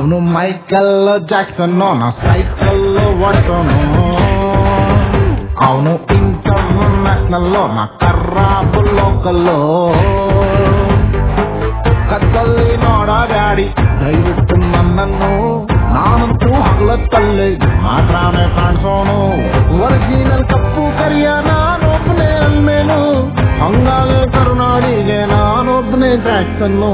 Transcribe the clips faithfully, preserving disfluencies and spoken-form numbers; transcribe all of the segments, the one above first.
ಅವನು Michael Jackson ನಾ cycle ಓಡ್ಸೋನು ಅವನು ಇಂಟರ್ನ್ಯಾಷನಲ್ ನಾ ಕರ್ರಾಬ್ ಲೋಕಲ್ಲು ಕತ್ತಲ್ಲಿ ನೋಡಬ್ಯಾಡಿ ದಯವಿಟ್ಟು ನನ್ನನ್ನು ನಾನಂತೂ ಹಗಲತ್ತಲ್ಲಿ ಮಾತ್ರನೇ ಕಾಣಿಸೋನು ಒರಿಜಿನಲ್ ಕಪ್ಪು ಕರಿಯ ನಾನೊಬ್ಬನೇ ಅಲ್ಮೇನು ಹಂಗಾಲೆ ಕರುನಾಡಿಗೆ ನಾನೊಬ್ಬನೇ ಜಾಕ್ಸನ್ನು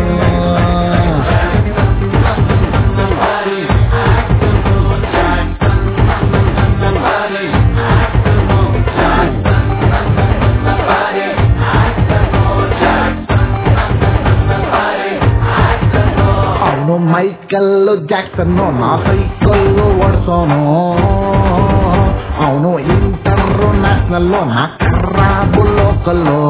ಮೈಕಲ್ ಜಾಕ್ಸನ್ ನಾ ಸೈಕಲ್ ಓಡ್ಸೋನು ಅವನು ಇಂಟರ್ನ್ಯಾಷನಲ್ ನಾ ಕರ್ರಾಬ್ ಲೋಕಲ್ಲು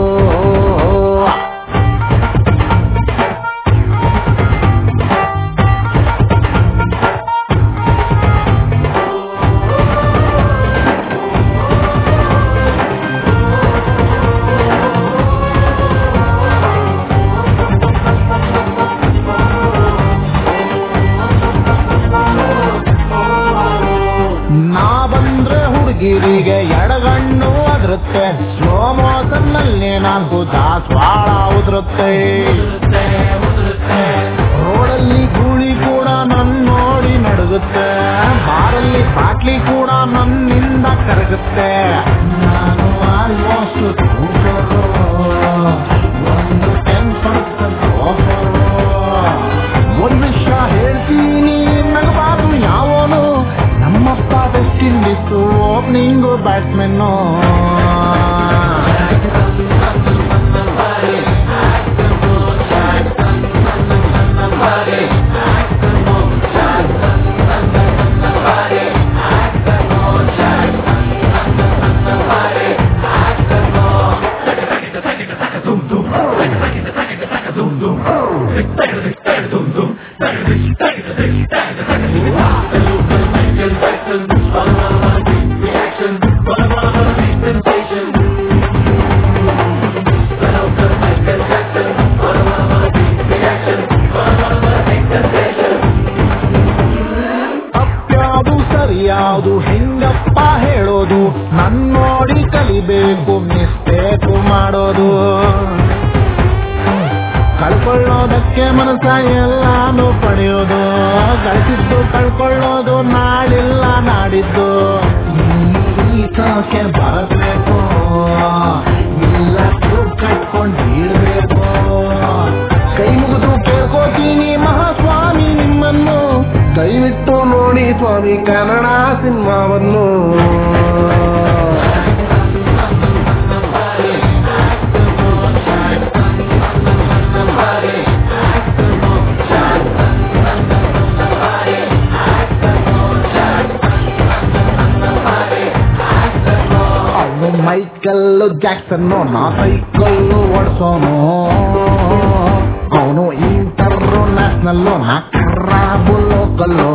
ಗಿರಿಗೆ ಎಡಗಣ್ಣು ಅದರುತ್ತೆ ಸ್ಲೋ ಮೋಷನ್ ನಲ್ಲಿ ನಾಲ್ಕು ದಾಸವಾಳ ಉದುರುತ್ತೆ ರೋಡಲ್ಲಿ ಗೂಳಿ ಕೂಡ ನನ್ನ ನೋಡಿ ನಡುಗುತ್ತೆ ಬಾರಲ್ಲಿ ಬಾಟ್ಲಿ ಕೂಡ ನನ್ನಿಂದ ಕರಗುತ್ತೆ ನಾನು ಆಲ್ಮೋಸ್ಟ್ ಒಂದು ಟೆನ್ ಪರ್ಸೆಂಟ್ ಒಂದು ವಿಷಯ ಹೇಳ್ತೀನಿ ನಗಬಾರ್ದು ಯಾವನು ನಮ್ಮಪ್ಪ ವೆಸ್ಟ್ ಇಂಡೀಸ್ ಓಪನಿಂಗು ಬ್ಯಾಟ್ಸ್ಮನ್ನು ಯಾವುದು ಹೆಂಗಪ್ಪ ಹೇಳೋದು ನನ್ನೋಡಿ ಕಲಿಬೇಕು ಮಿಸ್ಟೇಕು ಮಾಡೋದು ಕಳ್ಕೊಳ್ಳೋದಕ್ಕೆ ಮನಸ್ಸ ಎಲ್ಲಾನು ಪಡೆಯೋದು ಗಳಿಸಿದ್ದು ಕಳ್ಕೊಳ್ಳೋದು ನಾಳಿಲ್ಲ ನಾಡಿದ್ದು ಈಕೆ ಬರಬೇಕು ಇಲ್ಲ ಕಟ್ಕೊಂಡು ಬೀಳ್ಬೇಕು ಕೈ ಮುಗಿದು ಕೇಳ್ಕೋತೀನಿ ಮಹಾಸ್ವಾಮಿ ನಿಮ್ಮನ್ನು ದಯವಿಟ್ಟು ನೋಡಿ ಸ್ವಾಮಿ ಕನ್ನಡ ಸಿನಿಮಾವನ್ನು ಅವನು ಮೈಕಲ್ ಜಾಕ್ಸನ್ ನಾ ಸೈಕಲ್ ಓಡ್ಸೋನು ಅವನು ಇಂಟರ್ನ್ಯಾಷನಲ್ ನಾ ಕರ್ರಾಬ್ ಲೋಕಲ್ಲು